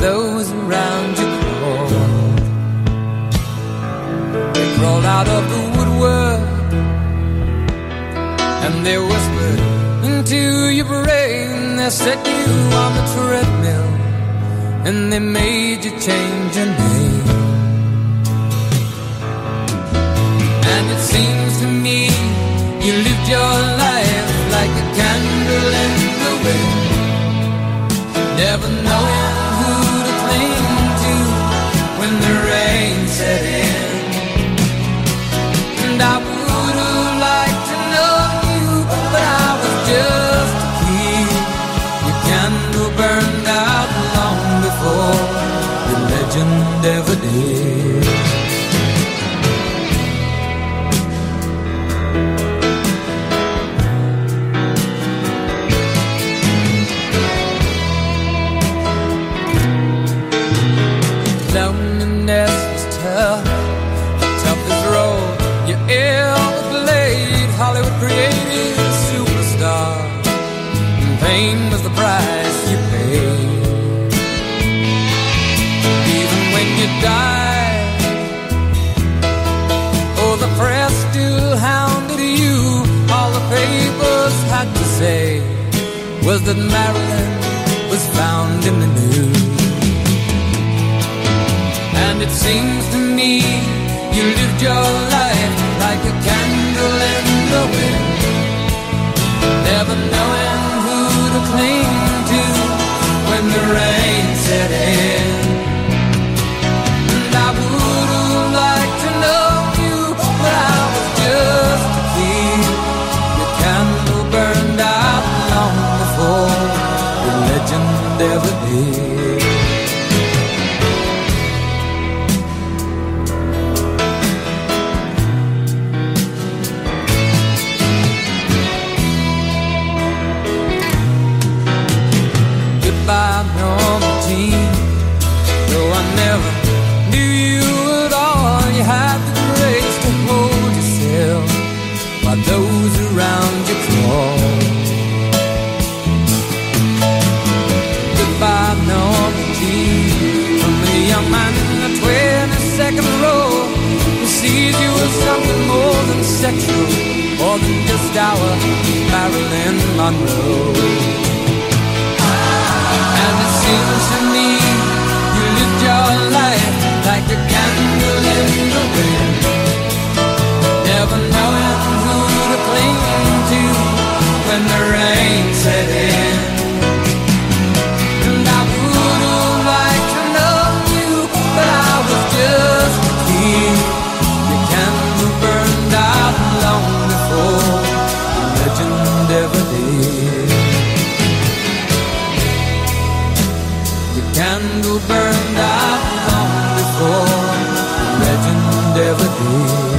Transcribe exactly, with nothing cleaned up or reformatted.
those around you crawled. They crawled out of the woodwork and they whispered into your brain. They set you on the treadmill and they made you change your name. And it seems to me you lived your life like a candle in the wind, never knowing who to cling to when the rain set in. And I would have liked to know you, but I was just a kid. Your candle burned out long before the legend ever did. Loneliness was tough, the toughest role you ever played. Hollywood created a superstar, and pain was the price you paid. Even when you died, oh, the press still hounded you. All the papers had to say was that Marilyn was found in the news. And it seems to me you lived your life like a candle in the wind, never knowing who to cling to when the rain set in. And I would have liked to know you, but I was just a kid. Your candle burned out long before the legend ever did. By Norma Jean, though I never knew you at all, you had the grace to hold yourself while those around you crawled. Goodbye, Norma Jean, from a young man in the twenty-second row who sees you as something more than sexual, more than just our Marilyn Monroe. And it seems to me you lived your life like a candle in the wind, never knowing who to cling to when the rain set in. And I would have liked to know you, but I was just a kid. Your candle burned out long before the legend ever did. Candle burned out long before the legend ever did.